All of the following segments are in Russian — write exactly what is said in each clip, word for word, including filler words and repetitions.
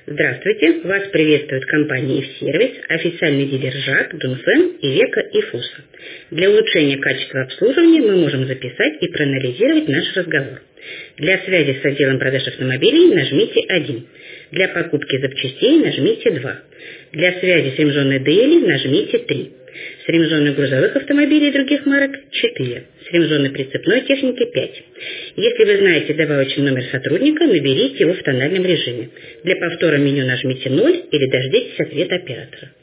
Здравствуйте! Вас приветствует компания «Ив-сервис», официальный дилер ЖАК, Дунфэн, Ивека и Фуса. Для улучшения качества обслуживания мы можем записать и проанализировать наш разговор. Для связи с отделом продаж автомобилей нажмите один. Для покупки запчастей нажмите два. Для связи с ремзоной ди эл и нажмите три. С ремзоной грузовых автомобилей и других марок четыре. С ремзоной прицепной техники пять. Если вы знаете добавочный номер сотрудника, наберите его в тональном режиме. Для повтора меню нажмите ноль или дождитесь ответа оператора.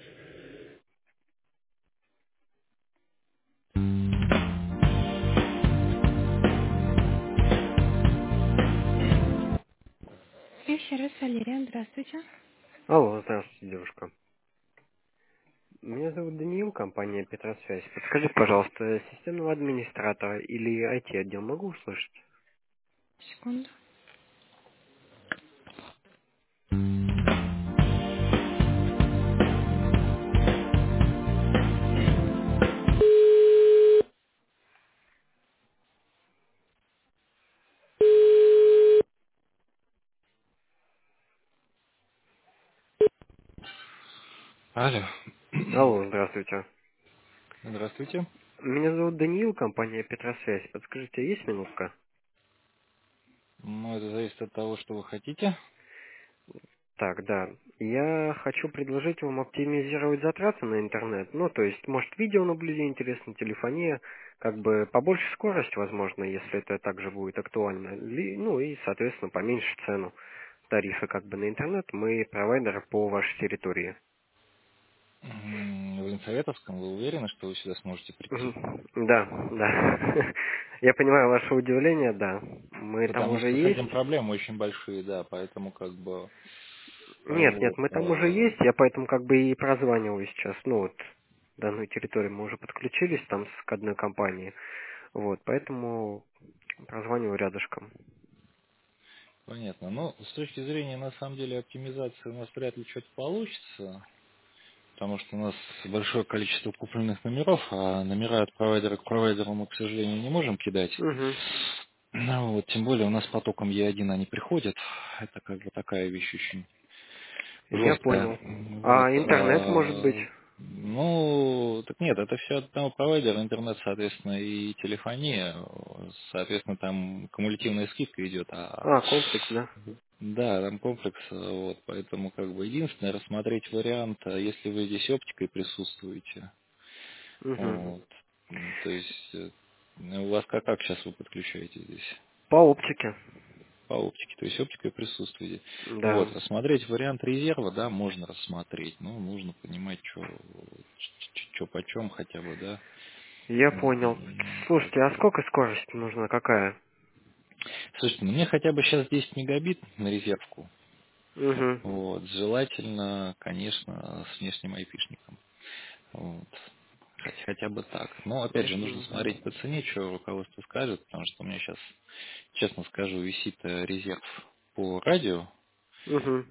Еще раз, Валерия, здравствуйте. Алло, здравствуйте, девушка. Меня зовут Даниил, компания Петросвязь. Подскажите, пожалуйста, системного администратора или ай ти-отдел могу услышать? Секунду. Алло. Алло, здравствуйте. Здравствуйте. Меня зовут Даниил, компания Петросвязь. Подскажите, есть минутка? Ну, это зависит от того, что вы хотите. Так, да. Я хочу предложить вам оптимизировать затраты на интернет. Ну, то есть, может, видеонаблюдение интересно, телефония, как бы побольше скорость, возможно, если это также будет актуально. Ли- Ну и, соответственно, поменьше цену тарифа как бы на интернет. Мы провайдер по вашей территории. М, В Ленсоветовском вы уверены, что вы сюда сможете прийти? Мгм. Да, да. Я понимаю ваше удивление, да. Мы там Потому уже что с этим есть. проблемы очень большие, да, поэтому как бы Нет, нет, вот. мы там уже э, есть, я поэтому как бы и прозваниваю сейчас. Ну вот, данную территорию мы уже подключились там с к одной компании. Вот, поэтому прозваниваю рядышком. Понятно. Но с точки зрения, на самом деле, оптимизации у нас вряд ли что-то получится, потому что у нас большое количество купленных номеров, а номера от провайдера к провайдеру мы, к сожалению, не можем кидать. Угу. Ну, вот, тем более у нас потоком Е один они приходят. Это как бы такая вещь очень Я жесткая. понял. Вот. А интернет может быть? а, Ну, так нет, это все от одного провайдера, интернет, соответственно, и телефония. Соответственно, там кумулятивная скидка идет. А, А, комплекс, да? да, там комплекс, вот, поэтому как бы единственное рассмотреть вариант, а если вы здесь оптикой присутствуете. Угу. Вот. М, То есть э, у вас как, как сейчас вы подключаете здесь? По оптике. По оптике, то есть оптика присутствует. Вот, Да. рассмотреть вариант резерва, да, можно рассмотреть, но нужно понимать, что почем хотя бы, да. Я понял. М, Слушайте, а как-то. сколько скорость нужна? Какая? Слушайте, ну мне хотя бы сейчас десять мегабит на резервку. Угу. Вот, желательно, конечно, с внешним айпишником. Вот. Хотя, хотя бы так. Но опять же, нужно смотреть по цене, что руководство скажет, потому что у меня сейчас, честно скажу, висит э, резерв по радио. Угу.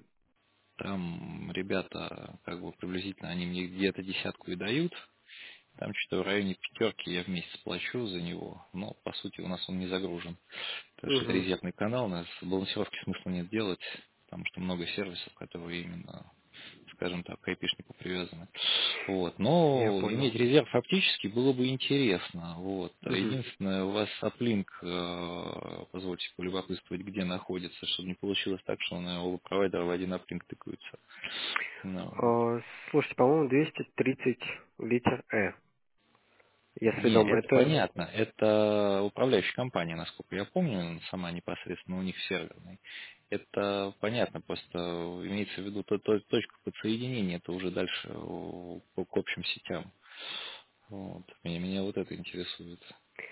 Там ребята, как бы приблизительно, они мне где-то десятку и дают. Там что-то в районе пятерки я в месяц плачу за него. Но, по сути, у нас он не загружен. Потому что это Угу. резервный канал, у нас балансировки смысла нет делать, потому что много сервисов, которые именно, скажем так, к айпишнику привязаны. Вот. Я Но понял. иметь резерв фактически было бы интересно. Вот. А Угу. единственное, у вас аплинк, э, позвольте полюбопытствовать, где находится, чтобы не получилось так, что на оба провайдера в один аплинк тыкаются. Ну, вот. А, слушайте, по-моему, двести тридцать литер Э. Если Не, дом, это это... понятно. Это управляющая компания, насколько я помню, сама непосредственно у них серверный. Это понятно, просто имеется в виду то, то- точка подсоединения, это уже дальше э, по- к общим сетям. Вот. Меня, меня вот это интересует.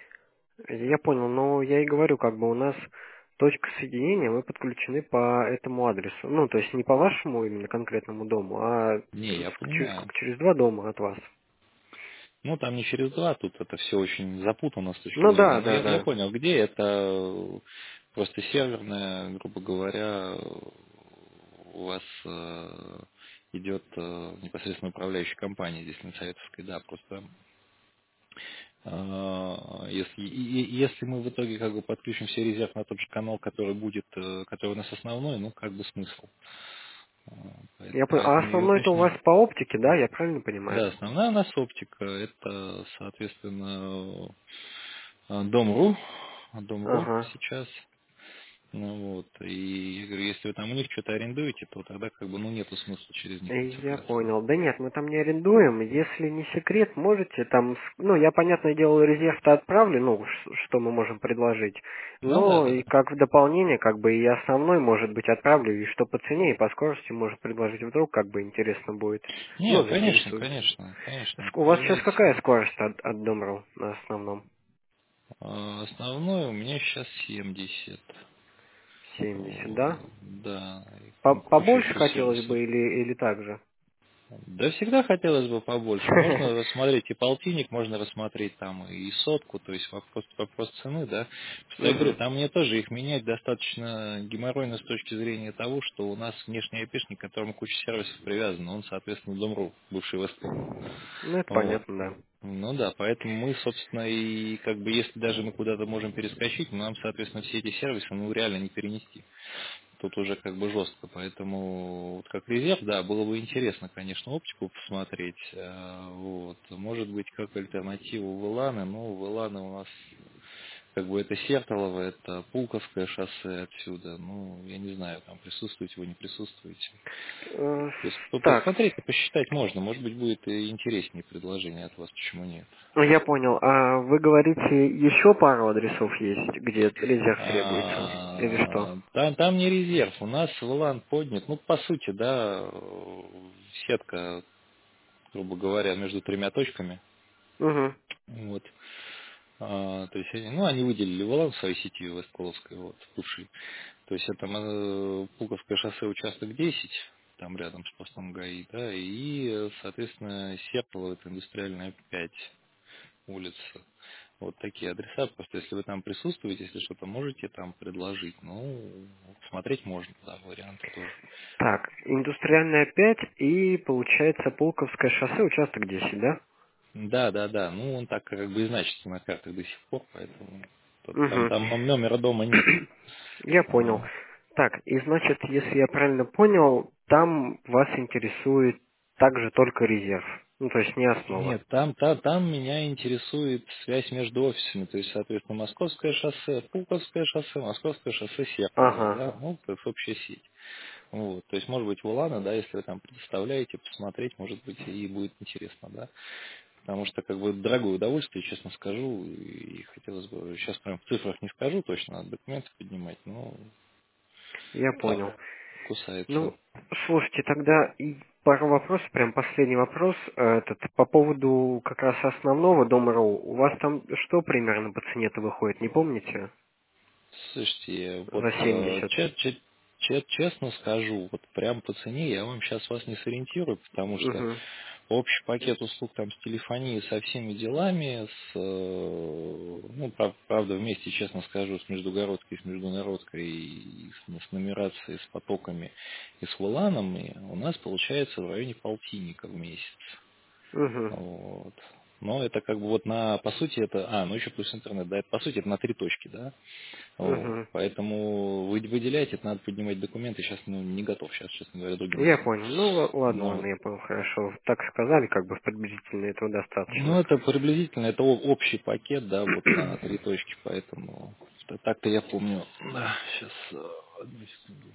Я понял, но я и говорю, как бы у нас точка соединения, мы подключены по этому адресу. Ну, то есть не по вашему именно конкретному дому, а Не, я с- через, понимаю. сколько, через два дома от вас. Ну, там не через два, тут это все очень запутано с точки Ну зрения. да, Но да, я, я да. понял, где это э, просто серверная, грубо говоря, у вас э, идет э, непосредственно управляющая компания здесь на Советовской, да, просто э, если, и- и- если мы в итоге как бы подключим все резерв на тот же канал, который будет, э, который у нас основной, ну как бы смысл. А, поэт- Я понял. А Поэтому и основной это у вас уточнение. по оптике, да? Я правильно понимаю? Да, основная у нас оптика, это, соответственно, э, Дом.ру, Дом.ру Ага. сейчас. Ну вот, и я говорю, если вы там у них что-то арендуете, то тогда как бы, ну, нету смысла через них Э, Я цепляться. понял. Да нет, мы там не арендуем. Если не секрет, можете там... с- Ну, я, понятное дело, резерв-то отправлю, ну, ш- что мы можем предложить. Ну да, Но да, и да. как в дополнение, как бы и основной, может быть, отправлю, и что по цене, и по скорости можем предложить вдруг, как бы интересно будет. Не, Ну, конечно, заинтересует. конечно, конечно, Ск- У вас сейчас какая приезжайте. скорость от, от Дом.ру на основном? А, Основной у меня сейчас семьдесят. семьдесят, да? О, да, и По- там куча Побольше еще хотелось сервисов. бы или, или так же? Да всегда хотелось бы побольше. Можно рассмотреть и полтинник, можно рассмотреть там и сотку, то есть вопрос, вопрос цены, да. Просто я говорю, Мгм. там мне тоже их менять достаточно геморройно с точки зрения того, что у нас внешний айпишник, к которому куча сервисов привязана, он, соответственно, Дом.ру, бывший Весткол. Ну, это Вот. понятно, да. Ну да, поэтому мы, собственно, и как бы если даже мы куда-то можем перескочить, нам, соответственно, все эти сервисы, ну, реально не перенести. Тут уже как бы жестко, поэтому вот как резерв, да, было бы интересно, конечно, оптику посмотреть. э, Вот. Может быть, как альтернативу Выланы, но Выланы у нас как бы это Сертолово, это Пулковское шоссе отсюда. Ну, я не знаю, там присутствуете вы, не присутствуете. Э, То есть по- Так, посмотреть и посчитать можно. Может быть, будет и интереснее предложение от вас, почему нет. ну, я понял. А вы говорите, еще пару адресов есть, где резерв требуется? Или что? А, Там, там не резерв. У нас Вылан поднят, ну, по сути, да, э, сетка, грубо говоря, между тремя точками. Угу. Вот. А, то есть, они, ну, они выделили Вылан в своей сети Вестколовской, вот, бывший. То есть, это э, Пулковское шоссе, участок десять, там рядом с постом ГАИ, да, и, э, соответственно, Сертолово, это индустриальная пять улица. Вот такие адреса. Просто если вы там присутствуете, если что-то можете там предложить, ну, смотреть можно, да, варианты тоже. Так, индустриальная пять и, получается, Пулковское шоссе, участок десять, да? Да, да, да. Ну, он так как бы и значится на картах до сих пор, поэтому тут там, Угу. там номера дома нету. Я понял. Вот. Так, и значит, если я правильно понял, там вас интересует также только резерв. Ну, то есть не основа. Нет, там, та- там меня интересует связь между офисами, то есть, соответственно, Московское шоссе, Пулковское шоссе, Московское шоссе, Сертолово, Ага. да, ну, как общая сеть. Вот, то есть, может быть, Вулана, да, если вы там предоставляете, посмотреть, может быть, и будет интересно, да. Потому что, как бы, дорогое удовольствие, честно скажу, и хотелось бы, сейчас прям в цифрах не скажу точно, надо документы поднимать, но Я а, понял. кусается. Ну, слушайте, тогда и пару вопросов, прям последний вопрос. Э, Этот, по поводу как раз основного дома.ру. У вас там что примерно по цене-то выходит, не помните? Слушайте, вот За э, семьдесят. че- че- че- честно скажу, вот прям по цене я вам сейчас вас не сориентирую, потому что Угу. общий пакет услуг там с телефонией, со всеми делами, с, э, ну, прав- правда, вместе, честно скажу, с Междугородской, с Международкой, и с, с нумерацией, с потоками и с вуланами у нас получается в районе полтинника в месяц. Угу. Вот. Но это как бы вот на, по сути, это, а, ну еще плюс интернет, да, это по сути это на три точки, да. Вот. Угу. Поэтому вы выделяете, это надо поднимать документы, сейчас ну, не готов, сейчас, честно говоря, долгим Я делом. понял. Ну, л- ладно, Но ладно, я понял, хорошо. Так сказали, как бы приблизительно этого ну, достаточно. это приблизительно, это о- общий пакет, да, вот на три точки, поэтому что- так-то я помню. Да, сейчас, одну секунду.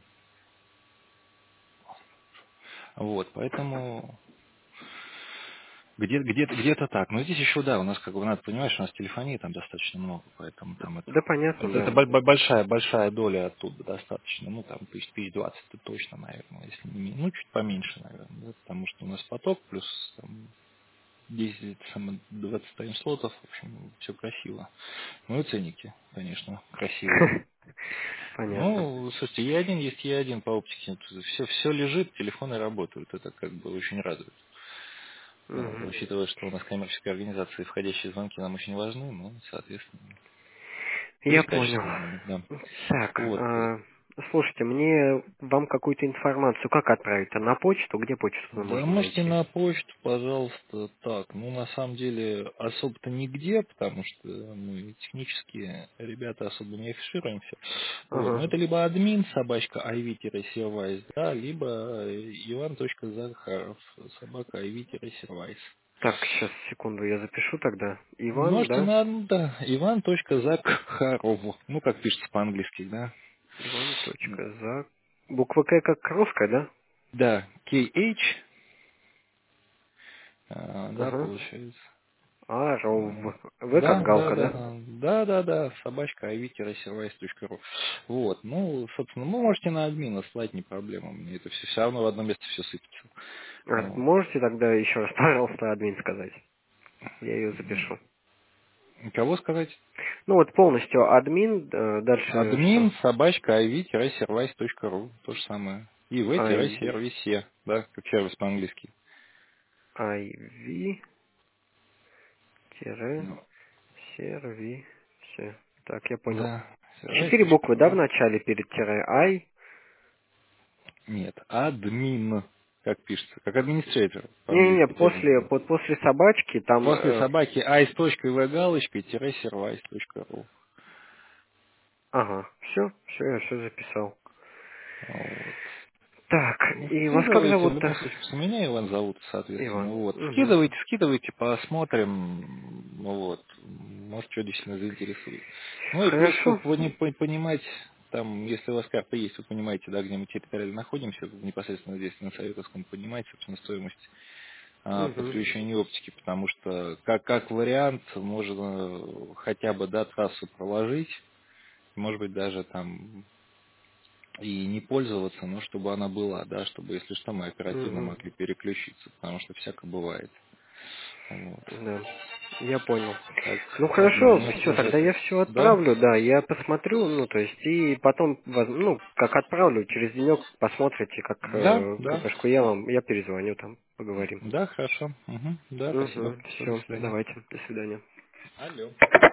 Вот, поэтому где, где, где-то так. Но здесь еще, да, у нас, как бы, надо понимать, что у нас телефонии там достаточно много, поэтому там это, Да, понятно, это, это да. бо- бо- большая, большая доля оттуда достаточно, ну, там, тысяч, тысяч двадцать это точно, наверное, если не, мен- ну, чуть поменьше, наверное, да, потому что у нас поток плюс там, десять, там, двадцать таймслотов, в общем, все красиво. Ну и ценники, конечно, красивые. Понятно. Ну, слушайте, Е один есть Е один по оптике. Все, все лежит, телефоны работают. Это как бы очень радует. Вот, Мгм. учитывая, что у нас коммерческая организация, входящие звонки нам очень важны, ну, соответственно, Я плюс понял. качество звонок, да. Так, Вот. а, Слушайте, мне вам какую-то информацию как отправить-то? На почту? Где почту Да, можно можете найти? на почту, пожалуйста, так. Ну, на самом деле, особо-то нигде, потому что мы технические ребята особо не афишируемся. Вот. Но Ага. это либо админ, собачка iv-сервайс, да, либо иван.захаров, собака iv-сервайс. Так, сейчас, секунду, я запишу тогда. Иван, Можете да? на, да, иван.захаров, ну, как пишется по-английски, да. Иван. Точка. За. Буква К как русская, да? Да, кей эйч, а, да, Ага. получается. А, Ров. А, В как Да, да, галка, да, да? да, да, да, да, собачка iv-сервайс точка ру. Вот, ну, собственно, вы можете на админа слать, не проблема, мне это все, все равно в одно место все сыпется. А, Вот. можете тогда еще раз, пожалуйста, админ сказать? Я ее запишу. Кого сказать? Ну вот полностью админ, э, дальше что? Админ, собачка iv-сервайс точка ру, то же самое. Ив, ив-сервисе, да, как сервис по-английски. Ив, тире, Ну, сервисе. Так, я понял. да, Четыре буквы, да, в сервайс точка ру. начале перед тире? Ай. Нет, админ, как пишется, как администратор Не-не-не, по-английски после, термин. под, после собачки там... После э, собаки ice.v галочкой сервайс точка ру. ага, все, все, я все записал. Вот. Так, Ну, и вас как скидывайте, в зовут-то? любом случае, с меня Иван зовут, соответственно. Иван. Вот. Угу. Скидывайте, скидывайте, посмотрим. Ну вот. Может, что действительно заинтересует. Ну и плюс, Хорошо. чтобы вы не по- понимать, там, если у вас карта есть, вы понимаете, да, где мы территориально находимся, вы непосредственно здесь на Советовском понимаете, собственно, стоимость а, Угу. подключения оптики, потому что как, как вариант можно хотя бы, да, трассу проложить, может быть, даже там и не пользоваться, но чтобы она была, да, чтобы, если что, мы оперативно Угу. могли переключиться, потому что всяко бывает. Вот. Да, я понял. Так, Ну так хорошо, можно все, тогда я связаться. все Да? отправлю, да, я посмотрю, ну то есть, и потом, воз- ну, как отправлю, через денек посмотрите, как Да, э, да. КПшку, я вам, я перезвоню там, поговорим. Да, хорошо. Угу. Да, спасибо. Угу, Все, до все, свидания. давайте, до свидания. Алло.